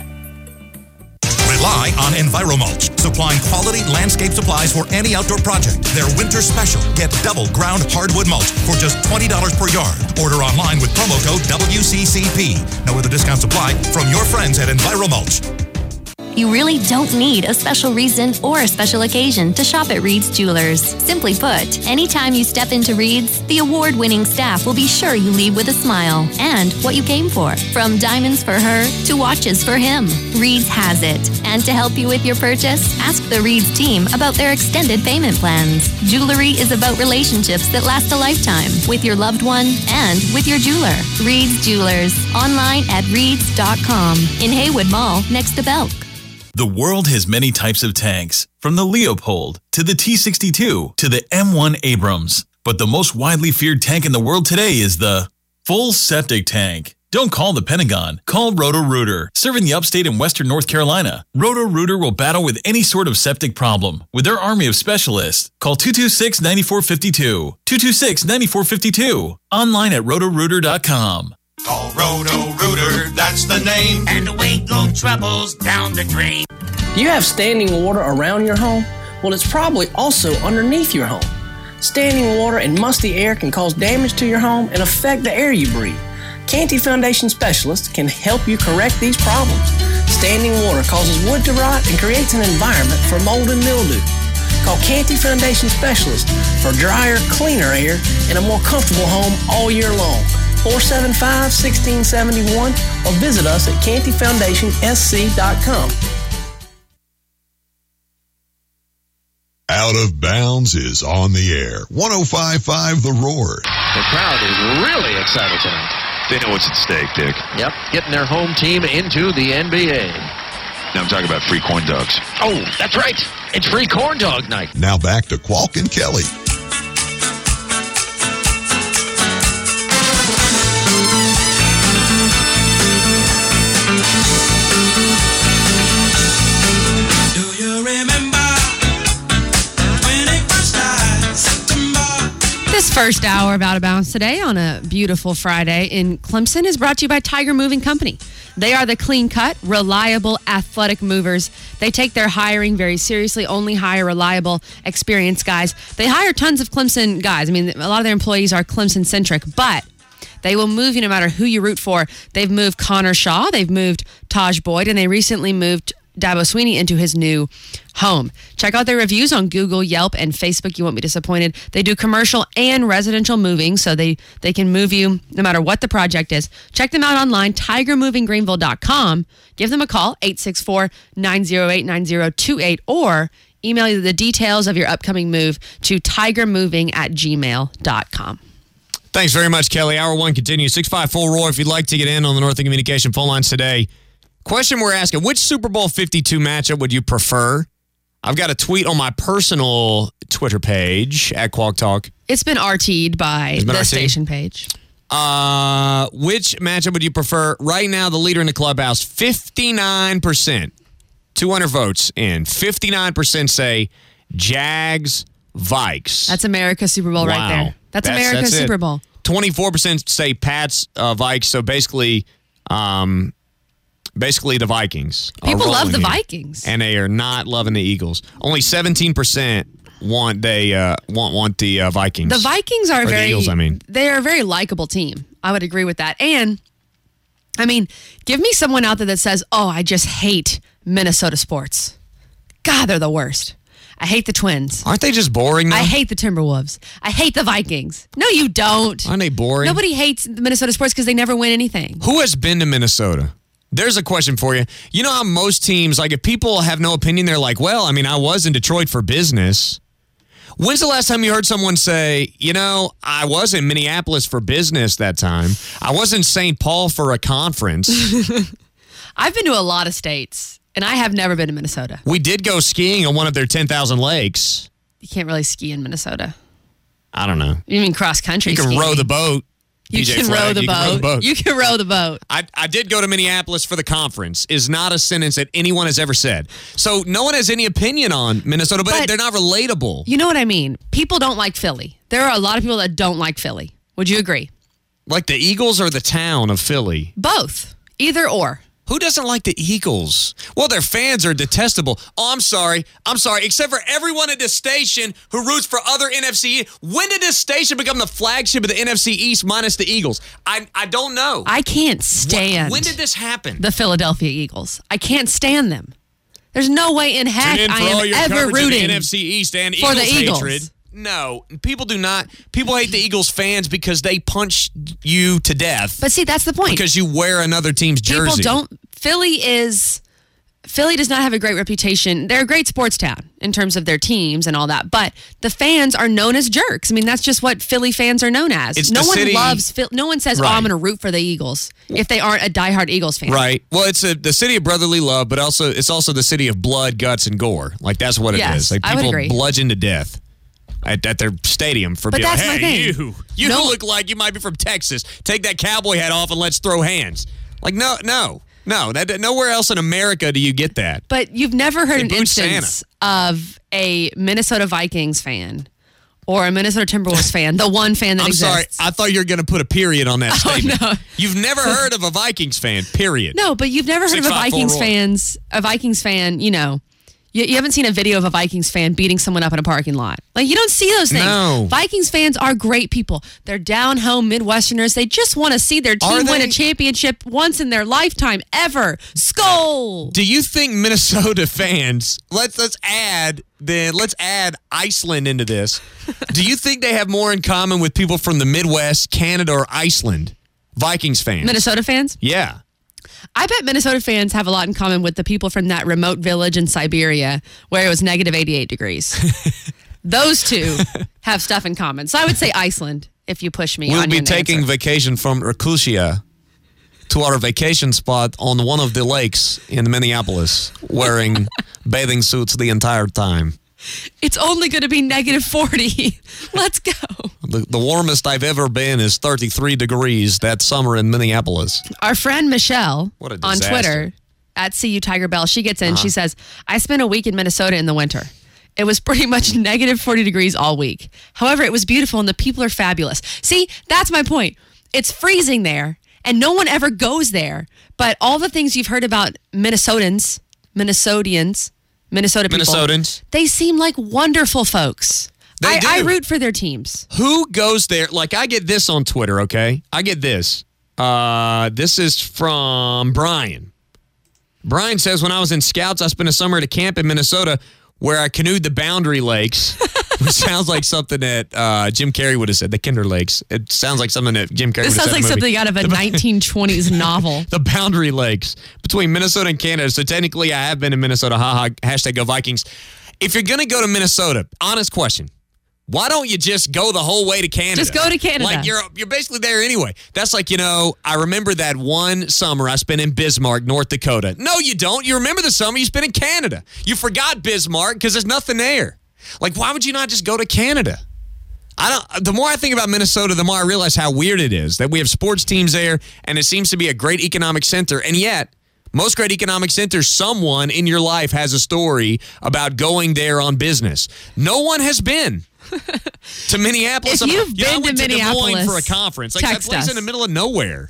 Rely on EnviroMulch, supplying quality landscape supplies for any outdoor project. Their winter special. Get double ground hardwood mulch for just $20 per yard. Order online with promo code WCCP. No other discounts apply from your friends at EnviroMulch. You really don't need a special reason or a special occasion to shop at Reed's Jewelers. Simply put, anytime you step into Reed's, the award-winning staff will be sure you leave with a smile and what you came for. From diamonds for her to watches for him, Reed's has it. And to help you with your purchase, ask the Reed's team about their extended payment plans. Jewelry is about relationships that last a lifetime with your loved one and with your jeweler. Reed's Jewelers, online at reeds.com, in Haywood Mall next to Belk. The world has many types of tanks, from the Leopold to the T-62 to the M1 Abrams. But the most widely feared tank in the world today is the full septic tank. Don't call the Pentagon. Call Roto-Rooter, serving the upstate and western North Carolina. Roto-Rooter will battle with any sort of septic problem with their army of specialists. Call 226-9452. 226-9452. Online at rotorooter.com. Call Roto-Rooter, that's the name. And away go troubles down the drain. Do you have standing water around your home? Well, it's probably also underneath your home. Standing water and musty air can cause damage to your home and affect the air you breathe. Canty Foundation specialists can help you correct these problems. Standing water causes wood to rot and creates an environment for mold and mildew. Call Canty Foundation specialists for drier, cleaner air and a more comfortable home all year long. 475-1671 or visit us at cantyfoundationsc.com. Out of Bounds is on the air. 105.5 The Roar. The crowd is really excited tonight. They know what's at stake, Dick. Yep, getting their home team into the NBA. Now I'm talking about free corn dogs. Oh, that's right. It's free corn dog night. Now back to Qualk and Kelly. Do you remember when it was September? This first hour of Out of Bounds today on a beautiful Friday in Clemson is brought to you by Tiger Moving Company. They are the clean-cut, reliable, athletic movers. They take their hiring very seriously, only hire reliable, experienced guys. They hire tons of Clemson guys. I mean, a lot of their employees are Clemson-centric, but they will move you no matter who you root for. They've moved Connor Shaw, they've moved Taj Boyd, and they recently moved Dabo Sweeney into his new home. Check out their reviews on Google, Yelp, and Facebook. You won't be disappointed. They do commercial and residential moving, so they can move you no matter what the project is. Check them out online, tigermovinggreenville.com. Give them a call, 864-908-9028, or email you the details of your upcoming move to tigermoving@gmail.com. Thanks very much, Kelly. Hour one continues. 654-ROY if you'd like to get in on the Northern Communication phone lines today. Question we're asking, which Super Bowl 52 matchup would you prefer? I've got a tweet on my personal Twitter page, at Qualk Talk. It's been RT'd by the station page. Which matchup would you prefer? Right now, the leader in the clubhouse, 59%. 200 votes in. 59% say Jags, Vikes. That's America's Super Bowl right there. That's America's Super Bowl. 24% say Pats, Vikes. So basically the Vikings. People love the Vikings. And they are not loving the Eagles. Only 17% want the Vikings. The Vikings are the Eagles, I mean. They are a very likable team. I would agree with that. And, I mean, give me someone out there that says, oh, I just hate Minnesota sports. God, they're the worst. I hate the Twins. Aren't they just boring now? I hate the Timberwolves. I hate the Vikings. No, you don't. Aren't they boring? Nobody hates the Minnesota sports because they never win anything. Who has been to Minnesota? There's a question for you. You know how most teams, like if people have no opinion, they're like, well, I mean, I was in Detroit for business. When's the last time you heard someone say, you know, I was in Minneapolis for business that time. I was in St. Paul for a conference. I've been to a lot of states, and I have never been to Minnesota. We did go skiing on one of their 10,000 lakes. You can't really ski in Minnesota. I don't know. You mean cross country You can skiing. row the boat. You can row the boat. You can row the boat. I did go to Minneapolis for the conference is not a sentence that anyone has ever said. So no one has any opinion on Minnesota, but they're not relatable. You know what I mean? People don't like Philly. There are a lot of people that don't like Philly. Would you agree? Like the Eagles or the town of Philly? Both. Either or. Who doesn't like the Eagles? Well, their fans are detestable. Oh, I'm sorry. Except for everyone at this station who roots for other NFC. When did this station become the flagship of the NFC East minus the Eagles? I don't know. I can't stand. When did this happen? The Philadelphia Eagles. I can't stand them. There's no way in heck I am ever rooting the NFC East and for the Eagles. Hatred. No, people do not. People hate the Eagles fans because they punch you to death. But see, that's the point. Because you wear another team's jersey. Philly does not have a great reputation. They're a great sports town in terms of their teams and all that, but the fans are known as jerks. I mean, that's just what Philly fans are known as. No one says, oh, I'm going to root for the Eagles if they aren't a diehard Eagles fan. Right. Well, it's the city of brotherly love, but it's also the city of blood, guts, and gore. Like, that's what it is. Like, I would people agree. bludgeon to death at their stadium for being like, hey, you look like you might be from Texas. Take that cowboy hat off and let's throw hands. Like, no. Nowhere else in America do you get that. But you've never heard an instance of a Minnesota Vikings fan or a Minnesota Timberwolves fan, the one fan that exists. I'm sorry. I thought you were going to put a period on that statement. Oh, no. You've never heard of a Vikings fan, period. No, but you've never heard of a Vikings fan, you know. You haven't seen a video of a Vikings fan beating someone up in a parking lot. Like, you don't see those things. No. Vikings fans are great people. They're down-home Midwesterners. They just want to see their team win a championship once in their lifetime, ever. Skol! Do you think Minnesota fans, let's add Iceland into this. Do you think they have more in common with people from the Midwest, Canada, or Iceland? Vikings fans. Minnesota fans? Yeah. I bet Minnesota fans have a lot in common with the people from that remote village in Siberia where it was negative 88 degrees. Those two have stuff in common. So I would say Iceland if you push me. We'll on be your taking answer. vacation from Rakusia to our vacation spot on one of the lakes in Minneapolis, wearing bathing suits the entire time. It's only going to be -40. Let's go. The warmest I've ever been is 33 degrees that summer in Minneapolis. Our friend Michelle What a on disaster. Twitter at CU Tiger Bell, she gets in. She says, I spent a week in Minnesota in the winter. It was pretty much -40 degrees all week. However, it was beautiful and the people are fabulous. See, that's my point. It's freezing there and no one ever goes there. But all the things you've heard about Minnesota people, they seem like wonderful folks. I root for their teams. Who goes there? Like, I get this on Twitter, okay? I get this. This is from Brian. Brian says, when I was in Scouts, I spent a summer at a camp in Minnesota where I canoed the Boundary Lakes, which sounds like something that Jim Carrey would have said, the Kinder Lakes. It sounds like something that Jim Carrey would have said. This sounds like something out of a 1920s novel. The Boundary Lakes between Minnesota and Canada. So technically, I have been in Minnesota. Hashtag go Vikings. If you're going to go to Minnesota, honest question, why don't you just go the whole way to Canada? Just go to Canada. Like, you're basically there anyway. That's like, I remember that one summer I spent in Bismarck, North Dakota. No, you don't. You remember the summer you spent in Canada. You forgot Bismarck because there's nothing there. Like, why would you not just go to Canada? The more I think about Minnesota, the more I realize how weird it is that we have sports teams there, and it seems to be a great economic center, and yet most great economic centers, someone in your life has a story about going there on business. No one has been to Minneapolis. If you've been I went to Des Moines Minneapolis, for a conference. Like, that text place us. in the middle of nowhere.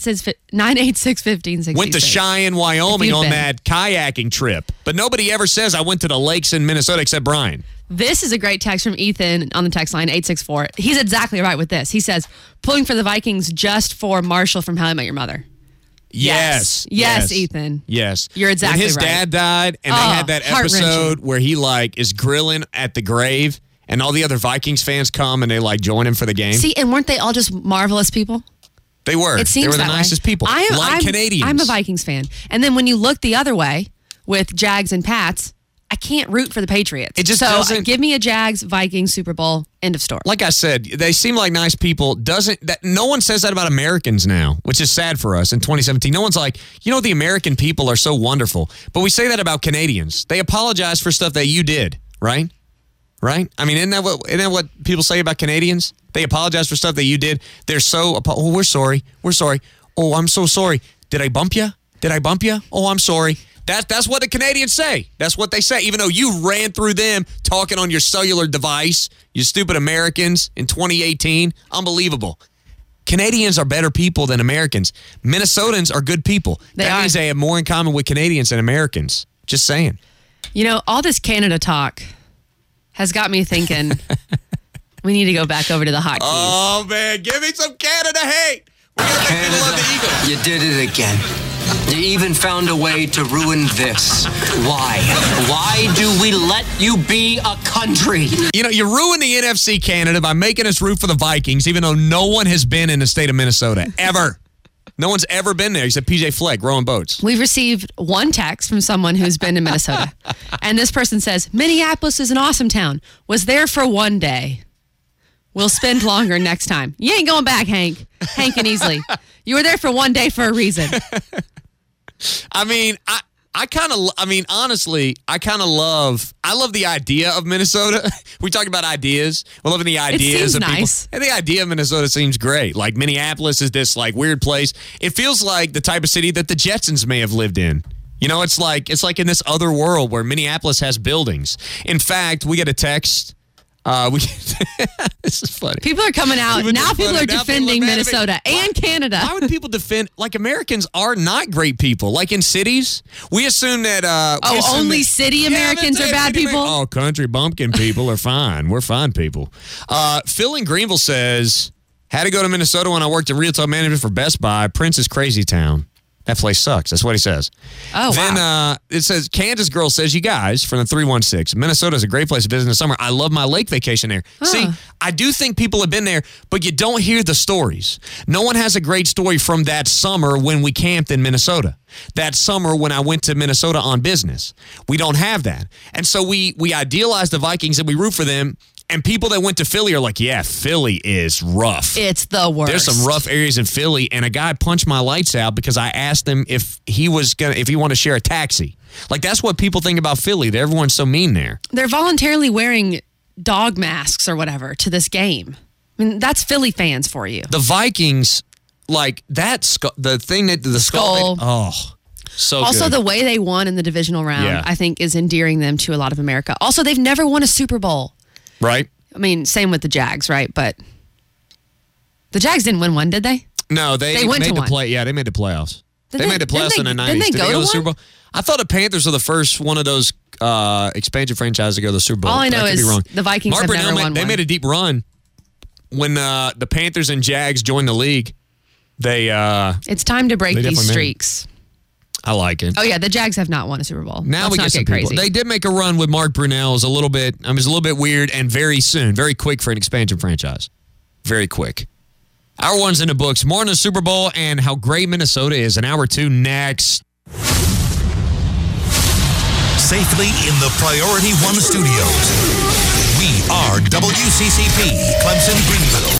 986-1566. Went to Cheyenne, Wyoming on that kayaking trip. But nobody ever says I went to the lakes in Minnesota except Brian. This is a great text from Ethan on the text line, 864. He's exactly right with this. He says, pulling for the Vikings just for Marshall from How I Met Your Mother. Yes, Ethan. Yes. You're exactly when his right. dad died, and they had that episode where he is grilling at the grave, and all the other Vikings fans come and they join him for the game. See, and weren't they all just marvelous people? They were. It seems they were the that nicest way. people. Canadians. I'm a Vikings fan. And then when you look the other way with Jags and Pats, I can't root for the Patriots. It just doesn't. Give me a Jags, Vikings, Super Bowl, end of story. Like I said, they seem like nice people. No one says that about Americans now, which is sad for us in 2017. No one's like, the American people are so wonderful. But we say that about Canadians. They apologize for stuff that you did, right? Right? I mean, isn't that what people say about Canadians? They apologize for stuff that you did. They're so, we're sorry. We're sorry. Oh, I'm so sorry. Did I bump you? Oh, I'm sorry. That's what the Canadians say. That's what they say. Even though you ran through them talking on your cellular device, you stupid Americans, in 2018. Unbelievable. Canadians are better people than Americans. Minnesotans are good people. That means they have more in common with Canadians than Americans. Just saying. All this Canada talk has got me thinking we need to go back over to the hotkeys. Oh, man. Give me some Canada hate. We're going to make people love the Eagles. You did it again. You even found a way to ruin this. Why? Why do we let you be a country? You ruined the NFC Canada by making us root for the Vikings, even though no one has been in the state of Minnesota, ever. No one's ever been there except PJ Fleck rowing boats. We've received one text from someone who's been in Minnesota. And this person says, Minneapolis is an awesome town. Was there for one day. We'll spend longer next time. You ain't going back, Hank. Hank and Easley. You were there for one day for a reason. I mean, honestly, I love the idea of Minnesota. We talked about ideas. We're loving the ideas of nice. people. And the idea of Minnesota seems great. Like, Minneapolis is this weird place. It feels like the type of city that the Jetsons may have lived in. It's like in this other world where Minneapolis has buildings. In fact, we get a text. This is funny. People are coming out. Now people are defending Minnesota and Canada. Why would people defend? Americans are not great people. Like, in cities, we assume that. Only city Americans are bad people? Oh, country bumpkin people are fine. We're fine people. Phil in Greenville says, had to go to Minnesota when I worked in retail management for Best Buy. Prince's Crazy Town. That place sucks. That's what he says. Oh, then, wow. It says, Kansas Girl says, you guys, from the 316, Minnesota is a great place to visit in the summer. I love my lake vacation there. Huh. See, I do think people have been there, but you don't hear the stories. No one has a great story from that summer when we camped in Minnesota. That summer when I went to Minnesota on business. We don't have that. And so we idealize the Vikings and we root for them. And people that went to Philly are like, yeah, Philly is rough. It's the worst. There's some rough areas in Philly, and a guy punched my lights out because I asked him if he wanted to share a taxi. Like, that's what people think about Philly. Everyone's so mean there. They're voluntarily wearing dog masks or whatever to this game. I mean, that's Philly fans for you. The Vikings, like the thing that the skull. So also, good. the way they won in the divisional round, I think, is endearing them to a lot of America. Also, they've never won a Super Bowl. Right. I mean, same with the Jags, right? But the Jags didn't win one, did they? No, they went made to the one. play. Yeah, they made the playoffs. They made the playoffs in the 90s. Didn't they go to the Super Bowl? I thought the Panthers were the first one of those expansion franchises to go to the Super Bowl. All I know is the Vikings Mark have Brunell never won They one. made a deep run when the Panthers and Jags joined the league. It's time to break they these definitely streaks. I like it. Oh yeah, the Jags have not won a Super Bowl. Now Let's we not get some crazy. people. They did make a run with Mark Brunell. It was a little bit weird and very soon, very quick for an expansion franchise. Very quick. Hour one's in the books. More on the Super Bowl and how great Minnesota is in hour two next. Safely in the Priority One studios. We are WCCP, Clemson Greenville.